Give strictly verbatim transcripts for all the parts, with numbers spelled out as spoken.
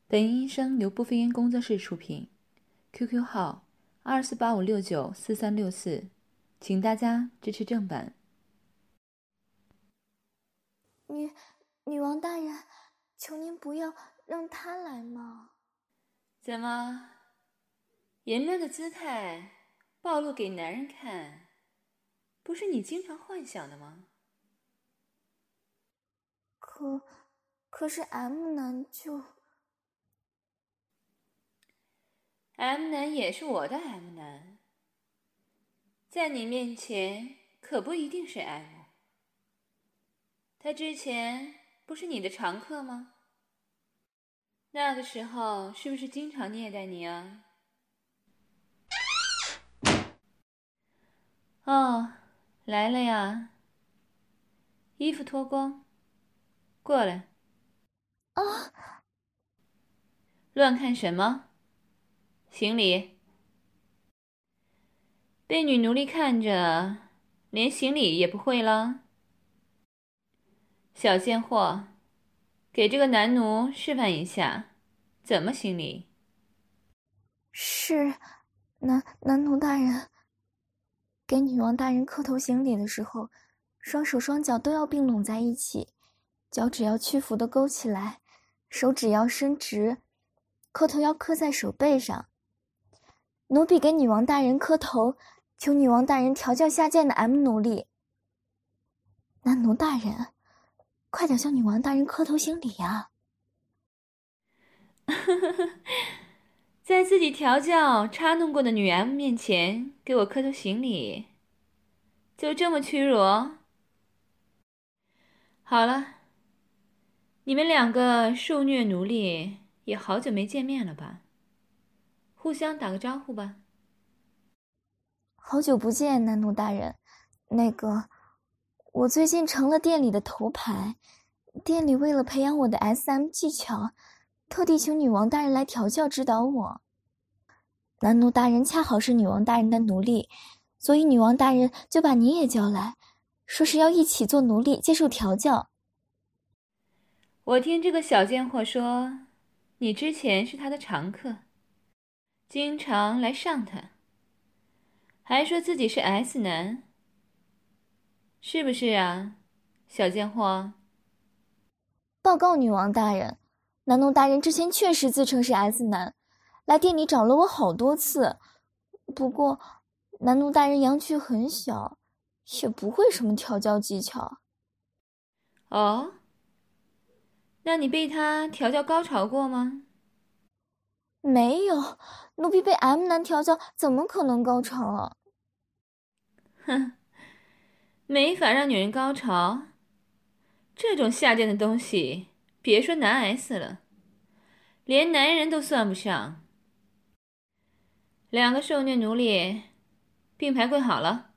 本音声由不飞烟工作室出品 ，Q Q 号二四八五六九四三六四，请大家支持正版。 女女王大人，求您不要让他来嘛！ 怎么，淫乱的姿态暴露给男人看，不是你经常幻想的吗？ 可，可是 M 男就 M 男也是我的 M 男，在你面前可不一定是 M。他之前不是你的常客吗？那个时候是不是经常虐待你啊？哦，来了呀！衣服脱光，过来。 啊！ 乱看什么？行礼。被女奴隶看着，连行礼也不会了？小贱货，给这个男奴示范一下，怎么行礼？ 是，男男奴大人。给女王大人磕头行礼的时候，双手双脚都要并拢在一起，脚趾要屈服地勾起来，手指要伸直，磕头要磕在手背上。奴婢给女王大人磕头，求女王大人调教下贱的 M 奴隶。男奴大人，快点向女王大人磕头行礼呀！ 在自己调教插弄过的女 M 面前给我磕头行礼，就这么屈辱？好了，你们两个受虐奴隶也好久没见面了吧？互相打个招呼吧。 好久不见，男奴大人。那个，我最近成了店里的头牌，店里为了培养我的 S M 技巧，特地请女王大人来调教指导我。男奴大人恰好是女王大人的奴隶，所以女王大人就把你也叫来，说是要一起做奴隶，接受调教。 我听这个小贱货说，你之前是他的常客，经常来上他，还说自己是 S 男，是不是啊，小贱货？ 报告女王大人，男奴大人之前确实自称是 S 男，来店里找了我好多次，不过男奴大人阳具很小，也不会什么调教技巧。 哦，那你被他调教高潮过吗？ 没有，奴婢被 M 男调教，怎么可能高潮啊？ 哼，没法让女人高潮，这种下贱的东西，别说男 S 了，连男人都算不上。两个受虐奴隶，并排跪好了。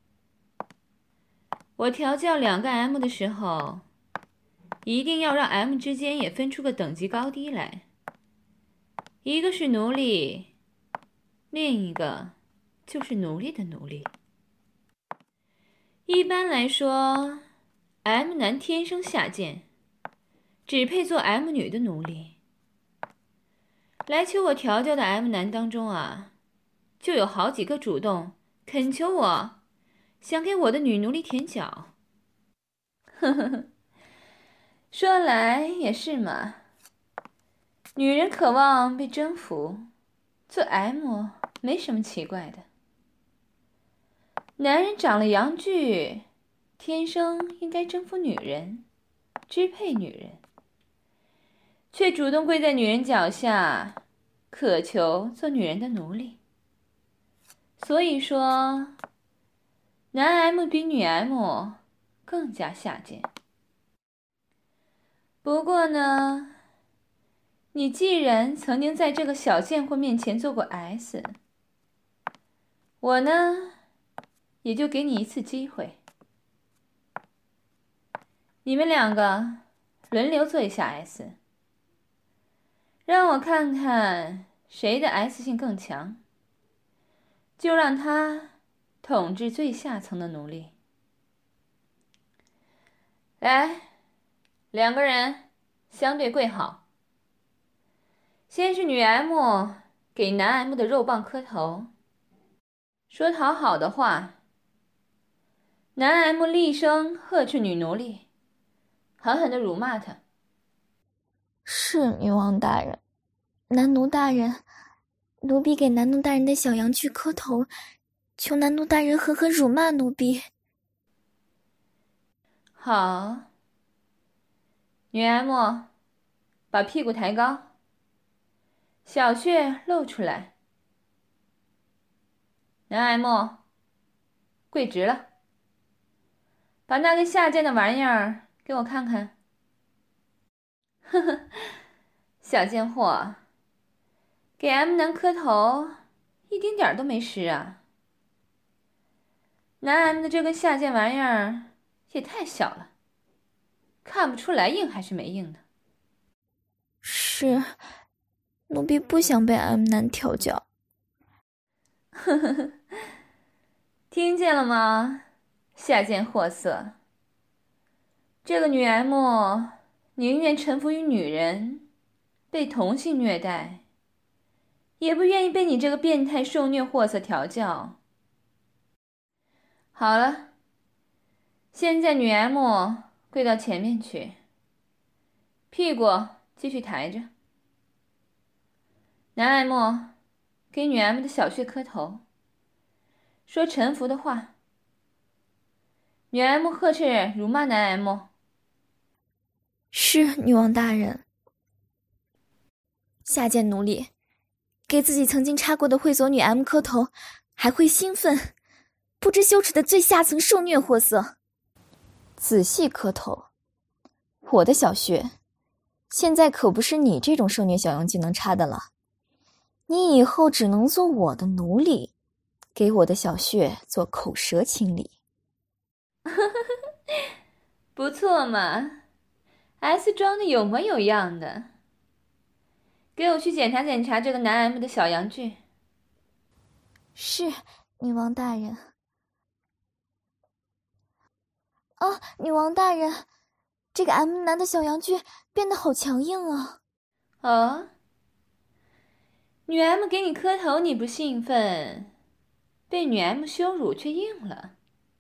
我调教两个 M 的时候，一定要让 M 之间也分出个等级高低来。一个是奴隶，另一个就是奴隶的奴隶。一般来说 ，M 男天生下贱，只配做 M 女的奴隶。来求我调教的 M 男当中啊，就有好几个主动恳求我，想给我的女奴隶舔脚。呵呵呵，说来也是嘛，女人渴望被征服，做 M 没什么奇怪的。男人长了阳具，天生应该征服女人，支配女人，却主动跪在女人脚下，渴求做女人的奴隶。所以说，男 M 比女 M 更加下贱。不过呢，你既然曾经在这个小贱货面前做过 S， 我呢，也就给你一次机会。你们两个轮流做一下 S， 让我看看谁的 S 性更强，就让他统治最下层的奴隶。来，两个人相对跪好。 先是女 M 给男 M 的肉棒磕头，说讨好的话。男 M 厉声呵斥女奴隶，狠狠地辱骂她。 是女王大人，男奴大人，奴婢给男奴大人的小羊具磕头，求男奴大人狠狠辱骂奴婢。 好，女 M， 把屁股抬高，小穴露出来。男 M， 跪直了，把那个下贱的玩意儿给我看看。呵呵，小贱货，给 M 男磕头一丁点儿都没湿啊！男 M 的这个下贱玩意儿也太小了，看不出来硬还是没硬的。 是，奴婢不想被 M 男调教。 呵呵呵，听见了吗？下贱货色！这个女 M 宁愿臣服于女人，被同性虐待，也不愿意被你这个变态受虐货色调教。好了，现在女 M 跪到前面去，屁股继续抬着。男 M 给女 M 的小穴磕头，说臣服的话。女 M 呵斥辱骂男 M。 是女王大人。下贱奴隶，给自己曾经插过的会所女 M 磕头，还会兴奋，不知羞耻的最下层受虐货色。仔细磕头，我的小穴，现在可不是你这种受虐小羊具能插的了。你以后只能做我的奴隶，给我的小穴做口舌清理。 不错嘛。S 装的有模有样的，给我去检查检查这个男 M 的小羊具。 是，女王大人。啊，女王大人，这个 M 男的小羊具变得好强硬啊！ 哦，女 M 给你磕头你不兴奋，被女 M 羞辱却硬了。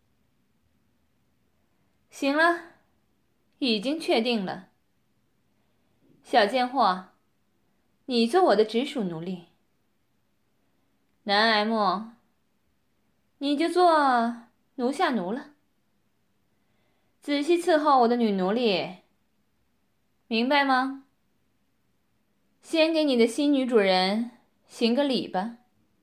行了。已经确定了，小贱货，你做我的直属奴隶。男 M， 你就做奴下奴了，仔细伺候我的女奴隶，明白吗？先给你的新女主人行个礼吧。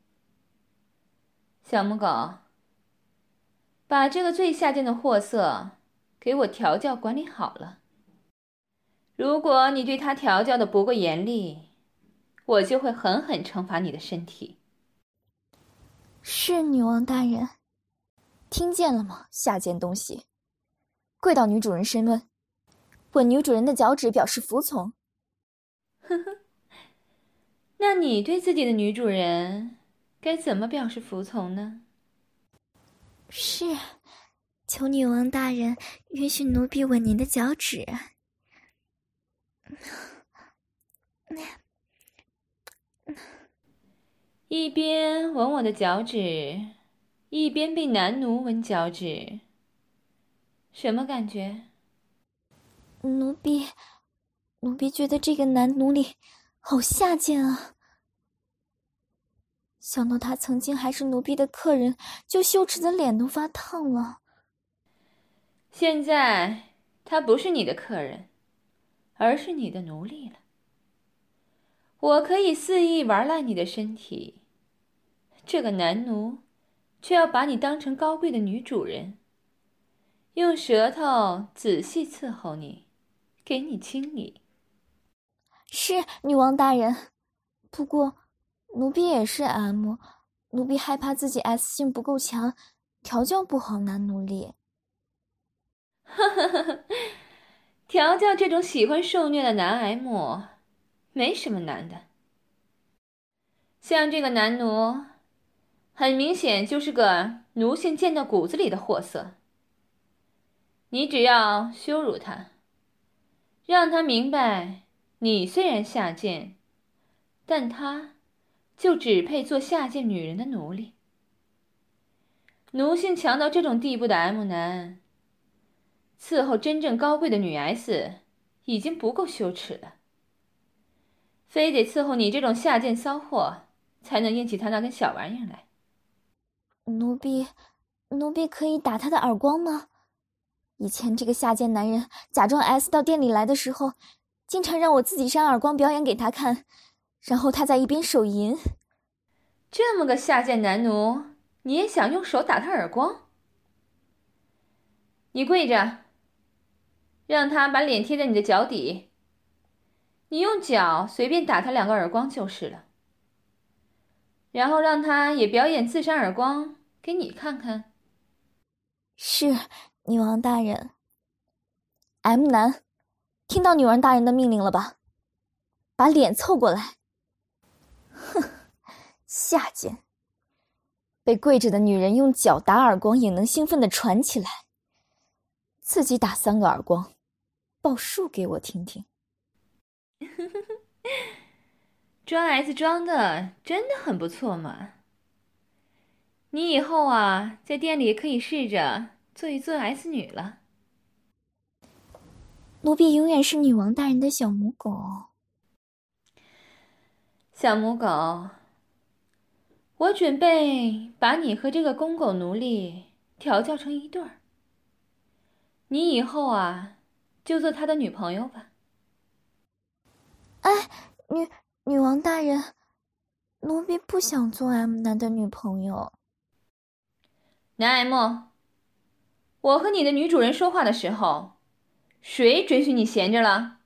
小母狗，把这个最下贱的货色给我调教管理好了。如果你对他调教的不够严厉，我就会狠狠惩罚你的身体。 是女王大人。听见了吗，下贱东西！跪到女主人身问，吻女主人的脚趾表示服从。 呵呵，那你对自己的女主人该怎么表示服从呢？ 是，求女王大人允许奴婢吻您的脚趾。 一边吻我的脚趾，一边被男奴吻脚趾，什么感觉？ 奴婢，奴婢觉得这个男奴隶好下贱啊！想到他曾经还是奴婢的客人，就羞耻的脸都发烫了。 现在他不是你的客人，而是你的奴隶了。我可以肆意玩烂你的身体，这个男奴却要把你当成高贵的女主人，用舌头仔细伺候你，给你清理。 是女王大人，不过奴婢也是 M， 奴婢害怕自己 S 性不够强，调教不好男奴隶。 哈哈哈！调教这种喜欢受虐的男 M， 没什么难的。像这个男奴，很明显就是个奴性贱到骨子里的货色。你只要羞辱他，让他明白你虽然下贱， 但他就只配做下贱女人的奴隶。奴性强到这种地步的 M 男，伺候真正高贵的女 S 已经不够羞耻了，非得伺候你这种下贱骚货，才能硬起他那根小玩意儿来。 奴婢，奴婢可以打他的耳光吗？以前这个下贱男人假装 S 到店里来的时候，经常让我自己扇耳光表演给他看，然后他在一边手淫。 这么个下贱男奴，你也想用手打他耳光？你跪着，让他把脸贴在你的脚底，你用脚随便打他两个耳光就是了，然后让他也表演自扇耳光给你看看。 是，女王大人。M 男，听到女王大人的命令了吧？把脸凑过来。哼，下贱！被跪着的女人用脚打耳光也能兴奋地传起来，自己打三个耳光，报数给我听听。 装 S 装的真的很不错嘛！你以后啊，在店里可以试着做一做 S 女了。 奴婢永远是女王大人的小母狗。 小母狗，我准备把你和这个公狗奴隶调教成一对儿。你以后啊，就做他的女朋友吧。 哎，女女王大人，奴婢不想做 M 男的女朋友。 男 M， 我和你的女主人说话的时候，谁准许你闲着了？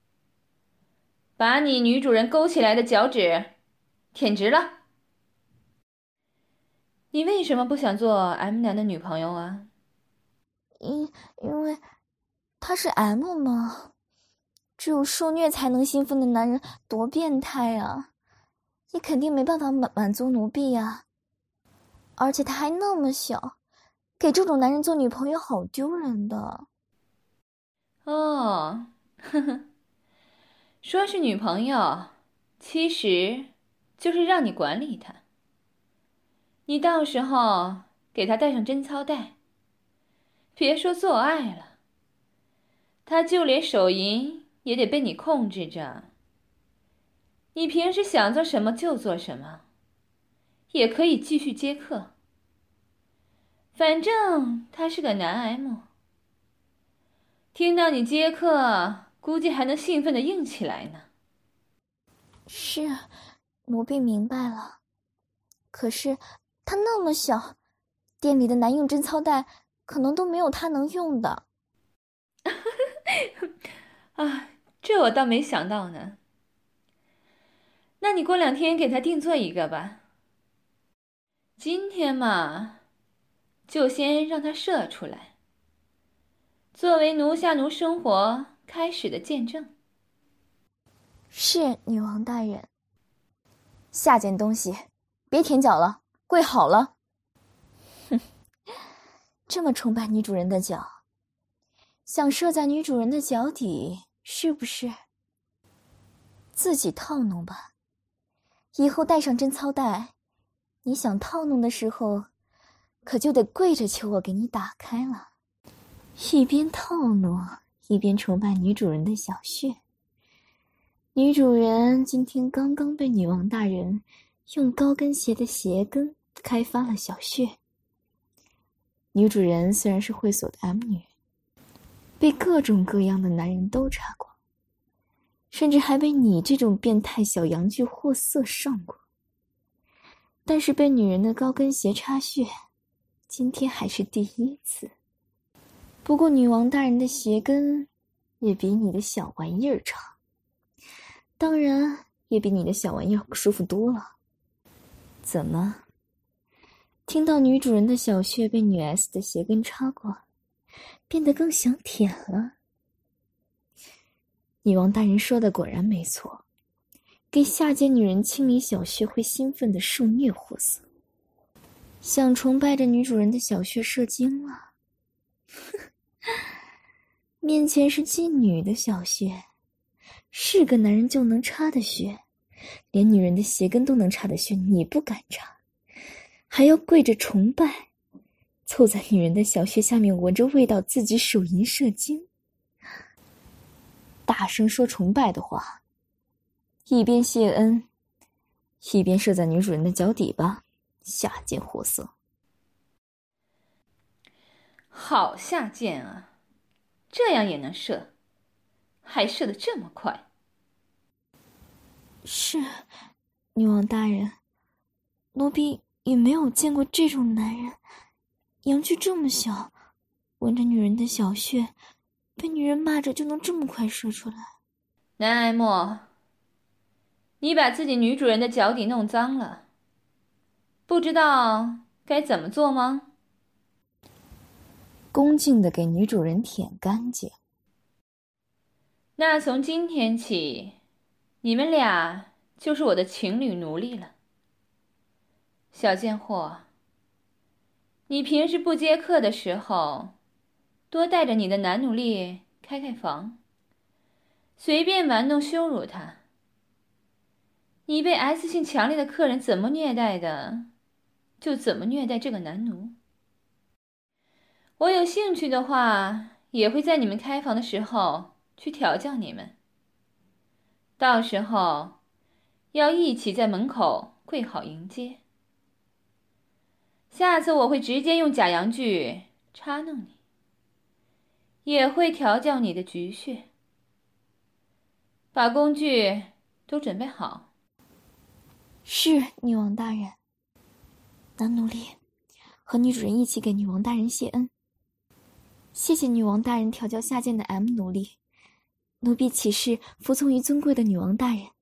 把你女主人勾起来的脚趾舔直了。你为什么不想做 M 男的女朋友啊？ 因因为他是 M 嘛，只有受虐才能兴奋的男人多变态啊！也肯定没办法满满足奴婢呀。而且他还那么小，给这种男人做女朋友好丢人的。 哦，呵呵，说是女朋友，其实就是让你管理他。你到时候给他带上贞操带，别说做爱了，他就连手淫也得被你控制着。你平时想做什么就做什么，也可以继续接客。反正他是个男 M， 听到你接客，估计还能兴奋地硬起来呢。 是，奴婢明白了。可是他那么小，店里的男用贞操带可能都没有他能用的。 啊，这我倒没想到呢。那你过两天给他定做一个吧。今天嘛，就先让他射出来，作为奴下奴生活开始的见证。 是，女王大人。下贱东西，别舔脚了，跪好了。哼，这么崇拜女主人的脚，想射在女主人的脚底，是不是？自己套弄吧，以后带上贞操带，你想套弄的时候，可就得跪着求我给你打开了。一边套弄，一边崇拜女主人的小穴。女主人今天刚刚被女王大人用高跟鞋的鞋跟开发了小穴。女主人虽然是会所的 M 女，被各种各样的男人都插过，甚至还被你这种变态小洋具货色上过，但是被女人的高跟鞋插穴，今天还是第一次。不过女王大人的鞋跟也比你的小玩意儿长，当然也比你的小玩意儿舒服多了。怎么？听到女主人的小穴被女 S 的鞋跟插过，变得更想舔了？女王大人说的果然没错，给下贱女人清理小穴会兴奋的受虐货色。想崇拜着女主人的小穴射精了？面前是妓女的小穴，是个男人就能插的穴， 连女人的鞋跟都能插得逊，你不敢插，还要跪着崇拜，凑在女人的小穴下面闻着味道，自己手淫射精。大声说崇拜的话，一边谢恩，一边射在女主人的脚底吧，下贱货色。 好下贱啊，这样也能射，还射得这么快。 是，女王大人，奴婢也没有见过这种男人，阳具这么小，闻着女人的小穴，被女人骂着就能这么快射出来。 南爱莫，你把自己女主人的脚底弄脏了，不知道该怎么做吗？ 恭敬地给女主人舔干净。 那从今天起，你们俩就是我的情侣奴隶了。小贱货，你平时不接客的时候，多带着你的男奴隶开开房，随便玩弄羞辱他。你被 S 性强烈的客人怎么虐待的，就怎么虐待这个男奴。我有兴趣的话，也会在你们开房的时候去调教你们。到时候要一起在门口跪好迎接。下次我会直接用假阳具插弄你，也会调教你的菊穴。把工具都准备好。 是，女王大人。男奴隶和女主人一起给女王大人谢恩。谢谢女王大人调教下贱的 M 奴隶，奴婢起誓服从于尊贵的女王大人。